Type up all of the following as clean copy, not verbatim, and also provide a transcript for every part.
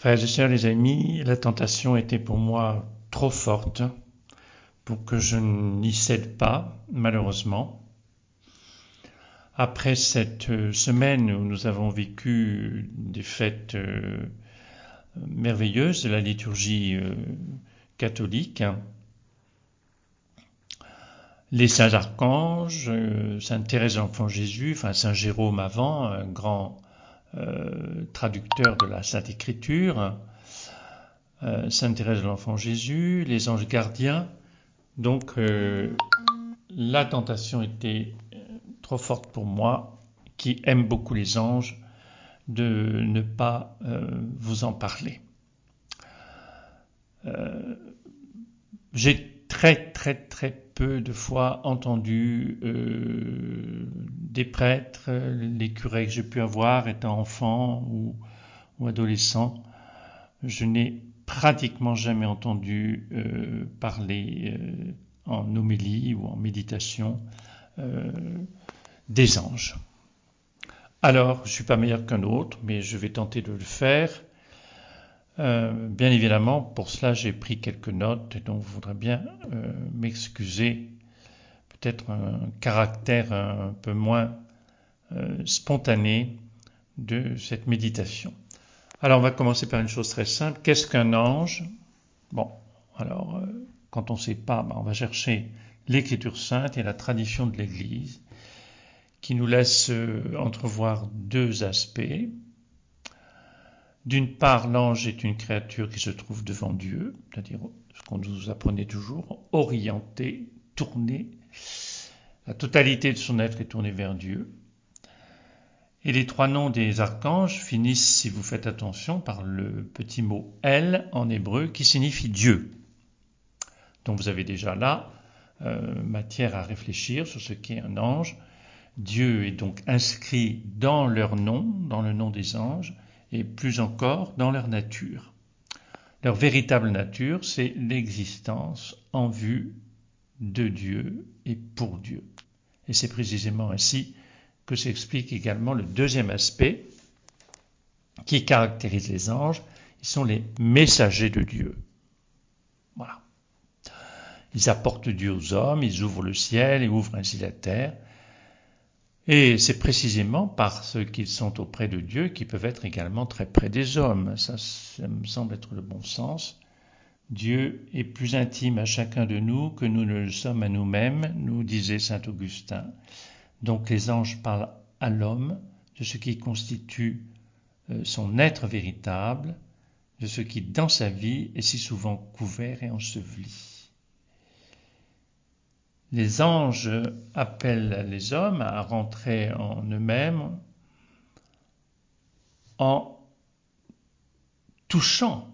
Frères et sœurs, les amis, la tentation était pour moi trop forte pour que je n'y cède pas, malheureusement. Après cette semaine où nous avons vécu des fêtes merveilleuses de la liturgie catholique, les saints archanges, Sainte Thérèse de l'Enfant Jésus, enfin Saint Jérôme avant, un grand traducteur de la Sainte Écriture, Sainte Thérèse de l'Enfant Jésus, les anges gardiens. Donc la tentation était trop forte pour moi, qui aime beaucoup les anges, de ne pas vous en parler. J'ai très peu de fois entendu des prêtres, les curés que j'ai pu avoir étant enfant ou adolescent. Je n'ai pratiquement jamais entendu parler en homélie ou en méditation des anges. Alors, je ne suis pas meilleur qu'un autre, mais je vais tenter de le faire. Bien évidemment, pour cela, j'ai pris quelques notes, et donc je voudrais bien m'excuser. Peut-être un caractère un peu moins spontané de cette méditation. Alors, on va commencer par une chose très simple. Qu'est-ce qu'un ange ? Bon, alors, quand on ne sait pas, on va chercher l'Écriture sainte et la tradition de l'Église, qui nous laisse entrevoir deux aspects. D'une part, l'ange est une créature qui se trouve devant Dieu, c'est-à-dire ce qu'on nous apprenait toujours, orienté, tourné. La totalité de son être est tournée vers Dieu. Et les trois noms des archanges finissent, si vous faites attention, par le petit mot « El » en hébreu, qui signifie Dieu. Donc vous avez déjà là matière à réfléchir sur ce qu'est un ange. Dieu est donc inscrit dans leur nom, dans le nom des anges, et plus encore dans leur nature. Leur véritable nature, c'est l'existence en vue de Dieu et pour Dieu. Et c'est précisément ainsi que s'explique également le deuxième aspect qui caractérise les anges. Ils sont les messagers de Dieu. Voilà. Ils apportent Dieu aux hommes, ils ouvrent le ciel et ouvrent ainsi la terre. Et c'est précisément parce qu'ils sont auprès de Dieu qu'ils peuvent être également très près des hommes. Ça me semble être le bon sens. Dieu est plus intime à chacun de nous que nous ne le sommes à nous-mêmes, nous disait saint Augustin. Donc les anges parlent à l'homme de ce qui constitue son être véritable, de ce qui dans sa vie est si souvent couvert et enseveli. Les anges appellent les hommes à rentrer en eux-mêmes en touchant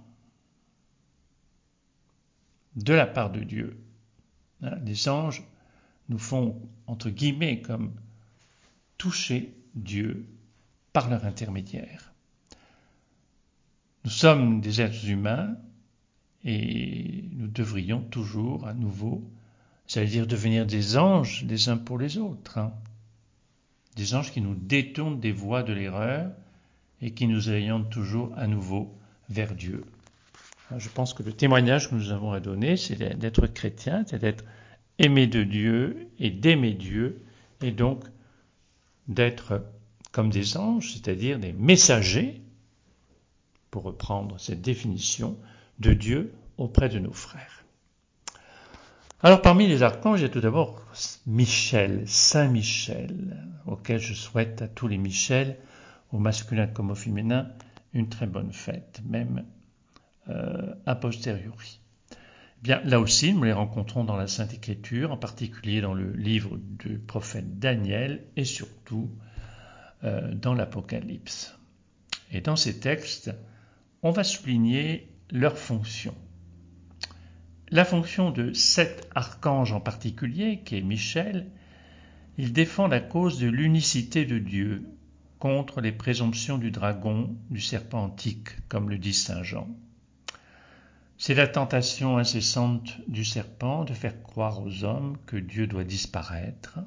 de la part de Dieu. Les anges nous font, entre guillemets, comme toucher Dieu par leur intermédiaire. Nous sommes des êtres humains et nous devrions toujours à nouveau, c'est-à-dire devenir des anges les uns pour les autres. Des anges qui nous détournent des voies de l'erreur et qui nous orientent toujours à nouveau vers Dieu. Je pense que le témoignage que nous avons à donner, c'est d'être chrétien, c'est d'être aimé de Dieu et d'aimer Dieu, et donc d'être comme des anges, c'est-à-dire des messagers, pour reprendre cette définition, de Dieu auprès de nos frères. Alors parmi les archanges, il y a tout d'abord Michel, Saint Michel, auquel je souhaite à tous les Michel, au masculin comme au féminin, une très bonne fête, même a posteriori. Bien, là aussi, nous les rencontrons dans la Sainte Écriture, en particulier dans le livre du prophète Daniel et surtout dans l'Apocalypse. Et dans ces textes, on va souligner leur fonction. La fonction de cet archange en particulier, qui est Michel, il défend la cause de l'unicité de Dieu contre les présomptions du dragon, du serpent antique, comme le dit saint Jean. C'est la tentation incessante du serpent de faire croire aux hommes que Dieu doit disparaître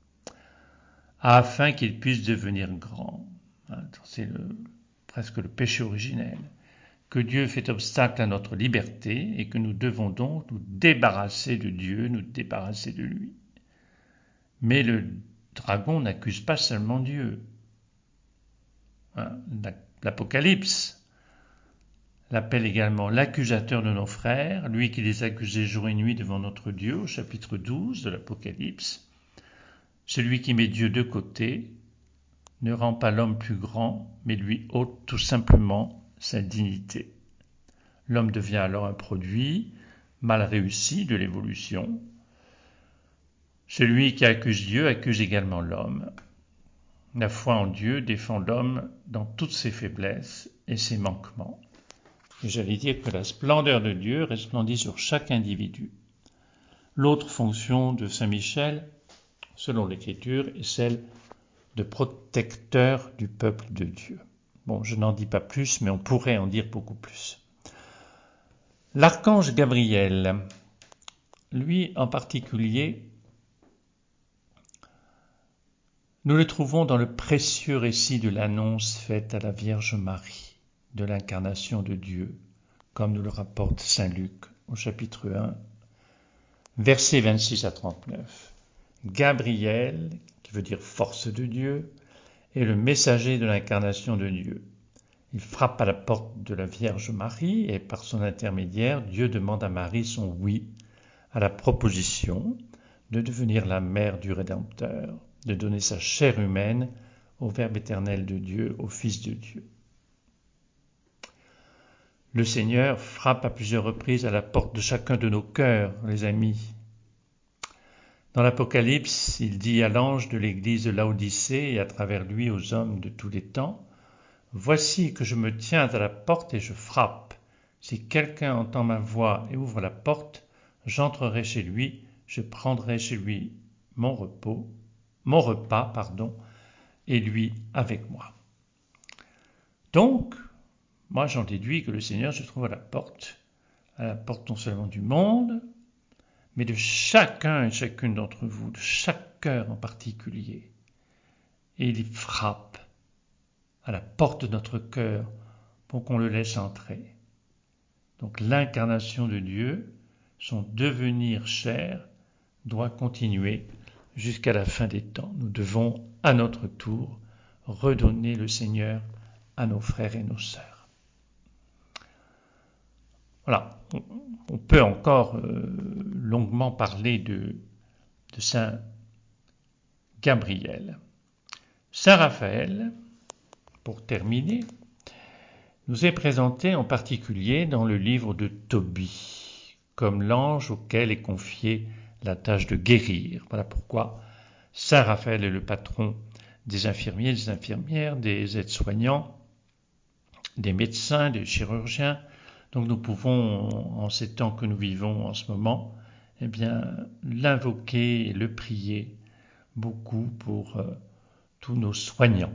afin qu'il puisse devenir grand. C'est presque le péché originel. que Dieu fait obstacle à notre liberté et que nous devons donc nous débarrasser de Dieu, nous débarrasser de lui. Mais le dragon n'accuse pas seulement Dieu. L'Apocalypse l'appelle également l'accusateur de nos frères, lui qui les accusait jour et nuit devant notre Dieu, au chapitre 12 de l'Apocalypse. Celui qui met Dieu de côté ne rend pas l'homme plus grand, mais lui ôte tout simplement sa dignité. L'homme devient alors un produit mal réussi de l'évolution. Celui qui accuse Dieu accuse également l'homme. La foi en Dieu défend l'homme dans toutes ses faiblesses et ses manquements. Et j'allais dire que la splendeur de Dieu resplendit sur chaque individu. L'autre fonction de Saint Michel, selon l'Écriture, est celle de protecteur du peuple de Dieu. Bon, je n'en dis pas plus, mais on pourrait en dire beaucoup plus. L'archange Gabriel, lui en particulier, nous le trouvons dans le précieux récit de l'annonce faite à la Vierge Marie de l'incarnation de Dieu, comme nous le rapporte saint Luc au chapitre 1, versets 26 à 39. Gabriel, qui veut dire force de Dieu, est le messager de l'incarnation de Dieu. Il frappe à la porte de la Vierge Marie et par son intermédiaire, Dieu demande à Marie son oui à la proposition de devenir la mère du Rédempteur, de donner sa chair humaine au Verbe éternel de Dieu, au Fils de Dieu. Le Seigneur frappe à plusieurs reprises à la porte de chacun de nos cœurs, les amis. Dans l'Apocalypse, il dit à l'ange de l'église de Laodicée et à travers lui aux hommes de tous les temps, « Voici que je me tiens à la porte et je frappe. Si quelqu'un entend ma voix et ouvre la porte, j'entrerai chez lui, je prendrai chez lui mon repas, et lui avec moi. » Donc, moi j'en déduis que le Seigneur se trouve à la porte non seulement du monde, mais de chacun et chacune d'entre vous, de chaque cœur en particulier. Et il frappe à la porte de notre cœur pour qu'on le laisse entrer. Donc l'incarnation de Dieu, son devenir chair, doit continuer jusqu'à la fin des temps. Nous devons, à notre tour, redonner le Seigneur à nos frères et nos sœurs. Voilà, on peut encore longuement parler de Saint Gabriel. Saint Raphaël, pour terminer, nous est présenté en particulier dans le livre de Tobie, comme l'ange auquel est confiée la tâche de guérir. Voilà pourquoi Saint Raphaël est le patron des infirmiers, des infirmières, des aides-soignants, des médecins, des chirurgiens. Donc nous pouvons, en ces temps que nous vivons en ce moment, l'invoquer et le prier beaucoup pour tous nos soignants.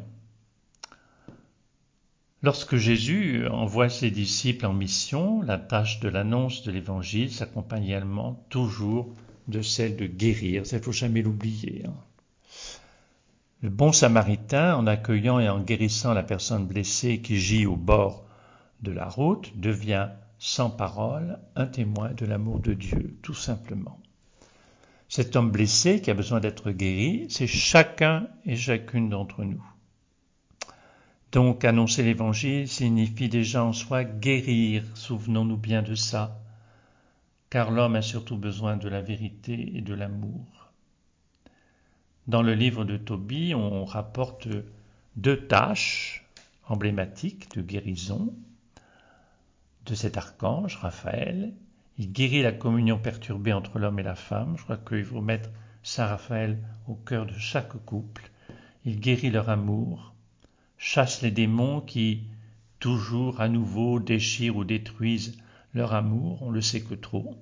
Lorsque Jésus envoie ses disciples en mission, la tâche de l'annonce de l'Évangile s'accompagne également toujours de celle de guérir. Ça, il ne faut jamais l'oublier. Le bon samaritain, en accueillant et en guérissant la personne blessée qui gît au bord de la route, devient sans parole un témoin de l'amour de Dieu, tout simplement. Cet homme blessé qui a besoin d'être guéri, c'est chacun et chacune d'entre nous. Donc annoncer l'Évangile signifie déjà en soi guérir, souvenons-nous bien de ça, car l'homme a surtout besoin de la vérité et de l'amour. Dans le livre de Tobie, on rapporte 2 tâches emblématiques de guérison de cet archange, Raphaël. Il guérit la communion perturbée entre l'homme et la femme. Je crois qu'il faut mettre Saint Raphaël au cœur de chaque couple. Il guérit leur amour, chasse les démons qui, toujours à nouveau, déchirent ou détruisent leur amour, on le sait que trop.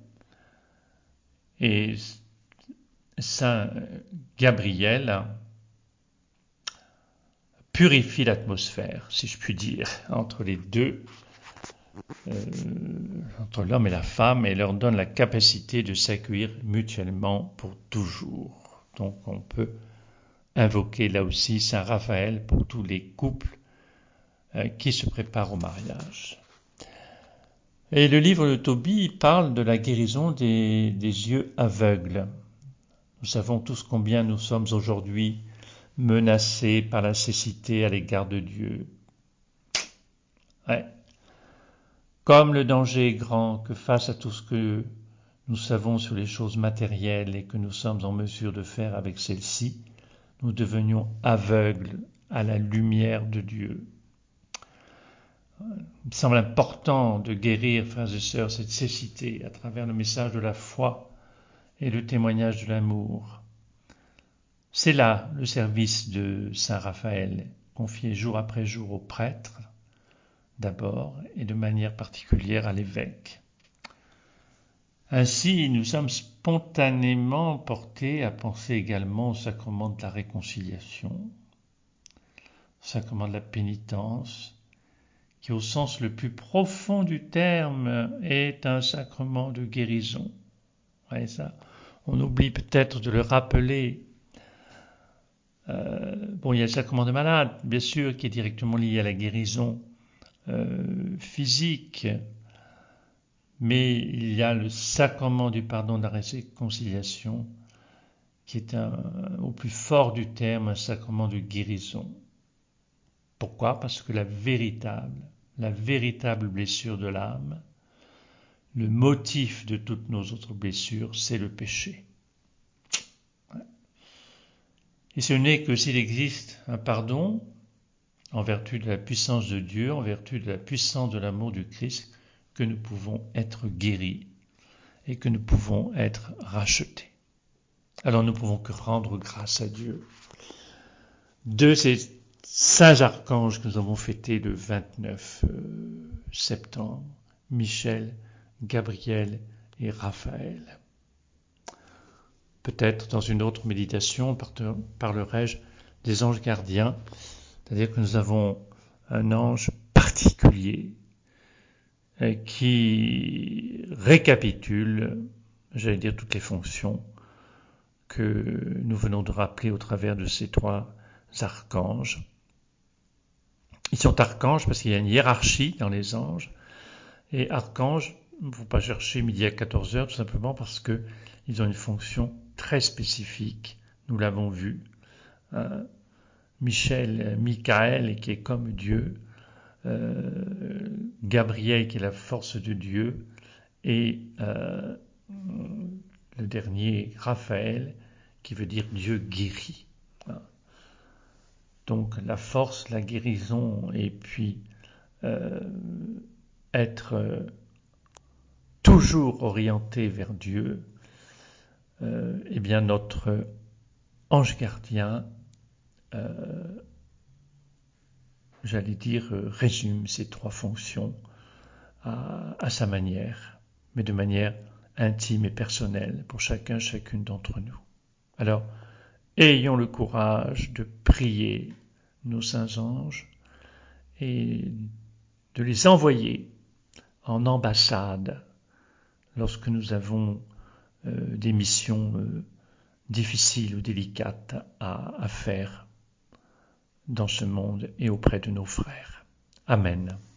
Et Saint Gabriel purifie l'atmosphère, si je puis dire, entre les deux, entre l'homme et la femme, et leur donne la capacité de s'accueillir mutuellement pour toujours. Donc on peut invoquer là aussi Saint Raphaël pour tous les couples qui se préparent au mariage. Et le livre de Tobie parle de la guérison des yeux aveugles. Nous savons tous combien nous sommes aujourd'hui menacés par la cécité à l'égard de Dieu. Ouais. Comme le danger est grand, que face à tout ce que nous savons sur les choses matérielles et que nous sommes en mesure de faire avec celles-ci, nous devenions aveugles à la lumière de Dieu. Il me semble important de guérir, frères et sœurs, cette cécité à travers le message de la foi et le témoignage de l'amour. C'est là le service de Saint Raphaël, confié jour après jour aux prêtres, d'abord, et de manière particulière à l'évêque. Ainsi, nous sommes spontanément portés à penser également au sacrement de la réconciliation, au sacrement de la pénitence, qui au sens le plus profond du terme est un sacrement de guérison. Ouais, ça, on oublie peut-être de le rappeler. Il y a le sacrement de malade, bien sûr, qui est directement lié à la guérison physique, mais il y a le sacrement du pardon de la réconciliation, qui est au plus fort du terme un sacrement de guérison. Pourquoi ? Parce que la véritable blessure de l'âme, le motif de toutes nos autres blessures, c'est le péché. Et ce n'est que s'il existe un pardon, en vertu de la puissance de Dieu, en vertu de la puissance de l'amour du Christ, que nous pouvons être guéris et que nous pouvons être rachetés. Alors nous ne pouvons que rendre grâce à Dieu de ces saints archanges que nous avons fêtés le 29 septembre, Michel, Gabriel et Raphaël. Peut-être dans une autre méditation parlerai-je des anges gardiens, c'est-à-dire que nous avons un ange particulier qui récapitule, j'allais dire, toutes les fonctions que nous venons de rappeler au travers de ces trois archanges. Ils sont archanges parce qu'il y a une hiérarchie dans les anges, et archanges, il ne faut pas chercher midi à 14h, tout simplement parce qu'ils ont une fonction très spécifique, nous l'avons vu. Michael qui est comme Dieu, Gabriel qui est la force de Dieu, et le dernier, Raphaël, qui veut dire Dieu guérit. Donc la force, la guérison, et puis être toujours orienté vers Dieu, eh bien notre ange gardien, j'allais dire, résume ces trois fonctions à sa manière, mais de manière intime et personnelle pour chacune d'entre nous. Alors, ayons le courage de prier nos saints anges et de les envoyer en ambassade lorsque nous avons des missions difficiles ou délicates à faire dans ce monde et auprès de nos frères. Amen.